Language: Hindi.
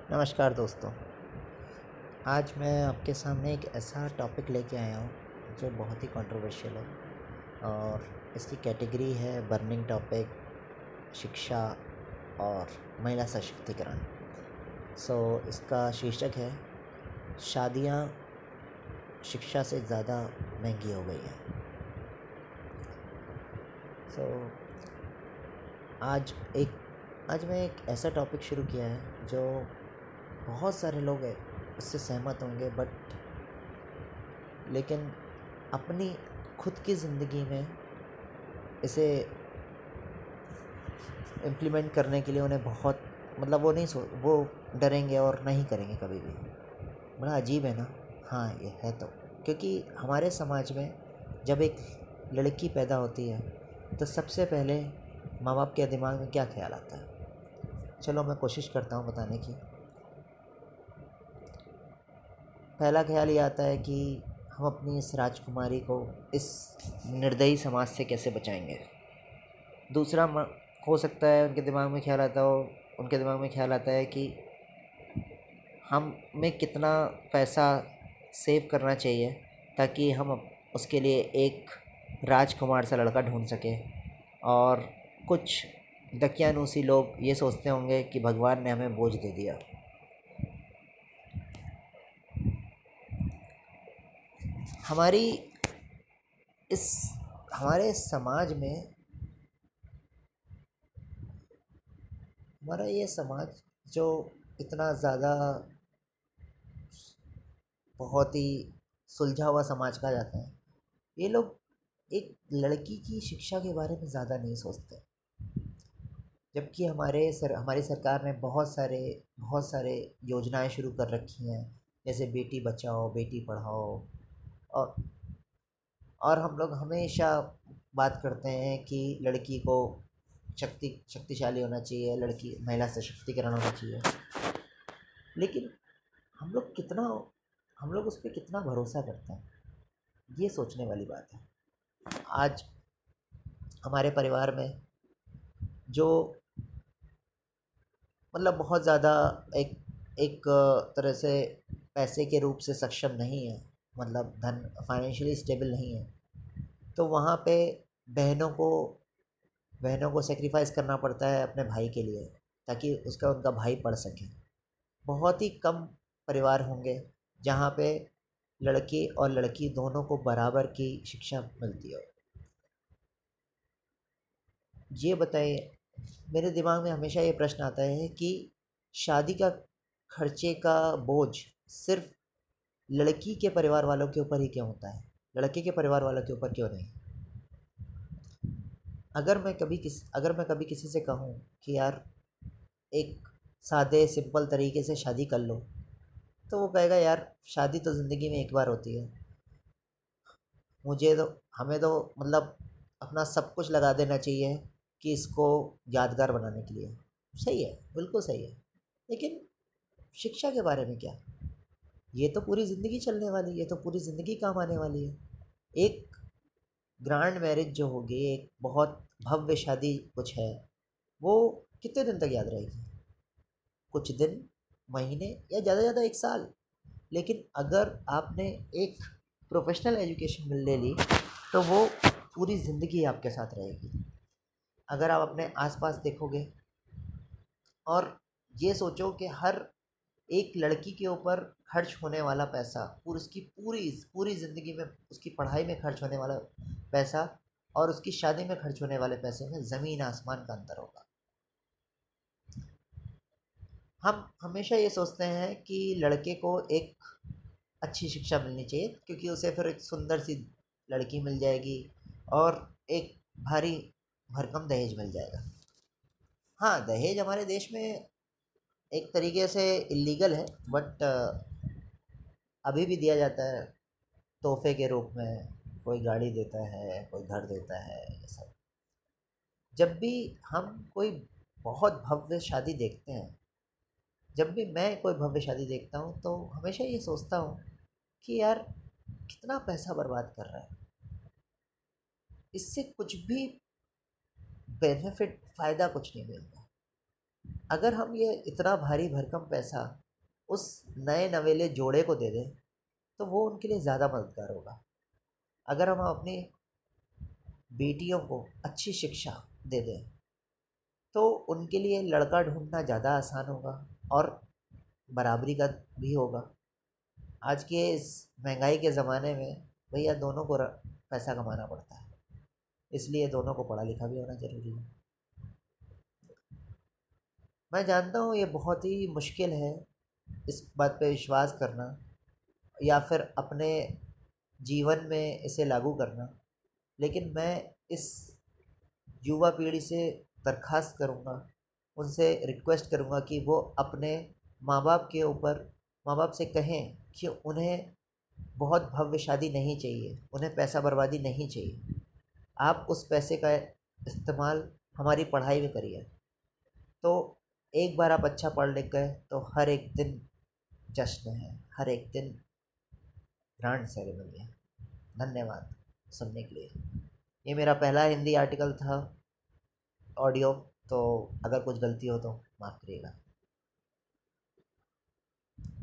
नमस्कार दोस्तों। आज मैं आपके सामने एक ऐसा टॉपिक लेके आया हूँ जो बहुत ही कंट्रोवर्शियल है और इसकी कैटेगरी है बर्निंग टॉपिक, शिक्षा और महिला सशक्तिकरण। इसका शीर्षक है शादियाँ शिक्षा से ज़्यादा महंगी हो गई हैं। सो आज एक आज मैं एक ऐसा टॉपिक शुरू किया है जो बहुत सारे लोग हैं उससे सहमत होंगे, लेकिन अपनी खुद की ज़िंदगी में इसे इम्प्लीमेंट करने के लिए उन्हें बहुत वो डरेंगे और नहीं करेंगे कभी भी। बड़ा अजीब है ना। हाँ, ये है तो, क्योंकि हमारे समाज में जब एक लड़की पैदा होती है तो सबसे पहले माँ बाप के दिमाग में क्या ख्याल आता है? चलो मैं कोशिश करता हूँ बताने की। पहला ख्याल ये आता है कि हम अपनी इस राजकुमारी को इस निर्दयी समाज से कैसे बचाएंगे। दूसरा हो सकता है उनके दिमाग में ख्याल आता है कि हमें कितना पैसा सेव करना चाहिए ताकि हम उसके लिए एक राजकुमार सा लड़का ढूंढ सकें। और कुछ दकियानूसी लोग ये सोचते होंगे कि भगवान ने हमें बोझ दे दिया। हमारी इस हमारे समाज में हमारा ये समाज जो इतना ज़्यादा बहुत ही सुलझा हुआ समाज कहा जाता है, ये लोग एक लड़की की शिक्षा के बारे में ज़्यादा नहीं सोचते। जबकि हमारी सरकार ने बहुत सारे योजनाएं शुरू कर रखी हैं, जैसे बेटी बचाओ बेटी पढ़ाओ। और हम लोग हमेशा बात करते हैं कि लड़की को शक्तिशाली होना चाहिए, लड़की महिला सशक्तिकरण होना चाहिए। लेकिन हम लोग कितना हम लोग उस पर कितना भरोसा करते हैं, ये सोचने वाली बात है। आज हमारे परिवार में जो बहुत ज़्यादा एक एक तरह से पैसे के रूप से सक्षम नहीं है, धन फाइनेंशियली स्टेबल नहीं है, तो वहाँ पे बहनों को सेक्रीफाइस करना पड़ता है अपने भाई के लिए, ताकि उनका भाई पढ़ सके। बहुत ही कम परिवार होंगे जहाँ पे लड़के और लड़की दोनों को बराबर की शिक्षा मिलती हो। ये बताइए, मेरे दिमाग में हमेशा ये प्रश्न आता है कि शादी का खर्चे का बोझ सिर्फ लड़की के परिवार वालों के ऊपर ही क्यों होता है, लड़के के परिवार वालों के ऊपर क्यों नहीं? अगर मैं कभी किसी से कहूँ कि यार एक सादे सिंपल तरीके से शादी कर लो, तो वो कहेगा यार शादी तो ज़िंदगी में एक बार होती है, मुझे तो हमें तो अपना सब कुछ लगा देना चाहिए कि इसको यादगार बनाने के लिए। सही है, बिल्कुल सही है, लेकिन शिक्षा के बारे में क्या? ये तो पूरी ज़िंदगी चलने वाली है, ये तो पूरी ज़िंदगी काम आने वाली है। एक ग्रांड मैरिज जो होगी, एक बहुत भव्य शादी कुछ है, वो कितने दिन तक याद रहेगी? कुछ दिन, महीने, या ज़्यादा से ज़्यादा एक साल। लेकिन अगर आपने एक प्रोफेशनल एजुकेशन ले ली तो वो पूरी ज़िंदगी आपके साथ रहेगी। अगर आप अपने आसपास देखोगे और ये सोचो कि हर एक लड़की के ऊपर खर्च होने वाला पैसा, उसकी पूरी पूरी ज़िंदगी में उसकी पढ़ाई में खर्च होने वाला पैसा और उसकी शादी में खर्च होने वाले पैसे में ज़मीन आसमान का अंतर होगा। हम हमेशा ये सोचते हैं कि लड़के को एक अच्छी शिक्षा मिलनी चाहिए, क्योंकि उसे फिर एक सुंदर सी लड़की मिल जाएगी और एक भारी भरकम दहेज मिल जाएगा। हाँ, दहेज हमारे देश में एक तरीके से इलीगल है, बट अभी भी दिया जाता है तोहफे के रूप में। कोई गाड़ी देता है, कोई घर देता है, ये सब। जब भी हम कोई बहुत भव्य शादी देखते हैं जब भी मैं कोई भव्य शादी देखता हूँ तो हमेशा ये सोचता हूँ कि यार कितना पैसा बर्बाद कर रहा है, इससे कुछ भी बेनिफिट फ़ायदा कुछ नहीं मिलता। अगर हम ये इतना भारी भरकम पैसा उस नए नवेले जोड़े को दे दें तो वो उनके लिए ज़्यादा मददगार होगा। अगर हम अपनी बेटियों को अच्छी शिक्षा दे दें तो उनके लिए लड़का ढूंढना ज़्यादा आसान होगा और बराबरी का भी होगा। आज के इस महंगाई के ज़माने में भैया दोनों को पैसा कमाना पड़ता है, इसलिए दोनों को पढ़ा लिखा भी होना ज़रूरी है। मैं जानता हूँ ये बहुत ही मुश्किल है इस बात पे विश्वास करना या फिर अपने जीवन में इसे लागू करना, लेकिन मैं इस युवा पीढ़ी से दरख्वास्त करूँगा, उनसे रिक्वेस्ट करूँगा कि वो अपने माँ बाप के ऊपर माँ बाप से कहें कि उन्हें बहुत भव्य शादी नहीं चाहिए, उन्हें पैसा बर्बादी नहीं चाहिए। आप उस पैसे का इस्तेमाल हमारी पढ़ाई में करिए। तो एक बार आप अच्छा पढ़ लिख गए तो हर एक दिन जश्न है, हर एक दिन ग्रांड सेरेमनी है। धन्यवाद सुनने के लिए। ये मेरा पहला हिंदी आर्टिकल था ऑडियो, तो अगर कुछ गलती हो तो माफ़ करिएगा।